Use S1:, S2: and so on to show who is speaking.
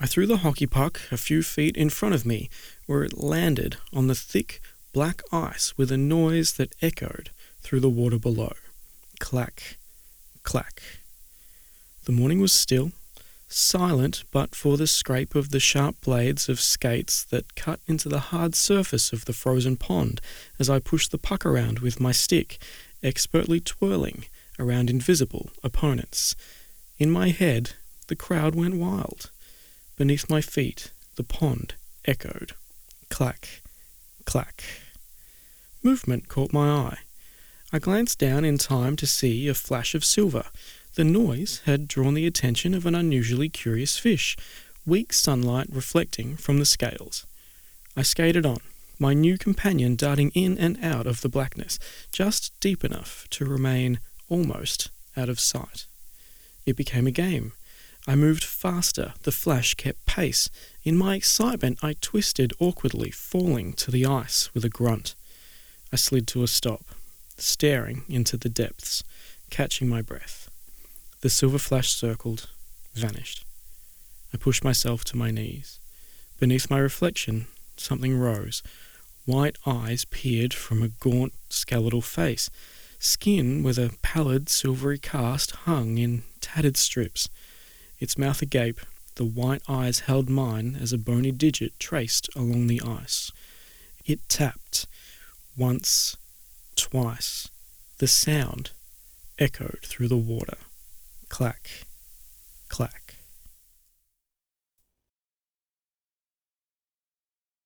S1: I threw the hockey puck a few feet in front of me, where it landed on the thick, black ice with a noise that echoed through the water below. Clack, clack. The morning was still, silent but for the scrape of the sharp blades of skates that cut into the hard surface of the frozen pond as I pushed the puck around with my stick, expertly twirling around invisible opponents. In my head, the crowd went wild. Beneath my feet, the pond echoed. Clack, clack. Movement caught my eye. I glanced down in time to see a flash of silver. The noise had drawn the attention of an unusually curious fish, weak sunlight reflecting from the scales. I skated on, my new companion darting in and out of the blackness, just deep enough to remain almost out of sight. It became a game. I moved faster, the flash kept pace. In my excitement, I twisted awkwardly, falling to the ice with a grunt. I slid to a stop, staring into the depths, catching my breath. The silver flash circled, vanished. I pushed myself to my knees. Beneath my reflection, something rose. White eyes peered from a gaunt, skeletal face. Skin with a pallid, silvery cast hung in tattered strips. Its mouth agape, the white eyes held mine as a bony digit traced along the ice. It tapped. Once, twice. The sound echoed through the water. Clack, clack.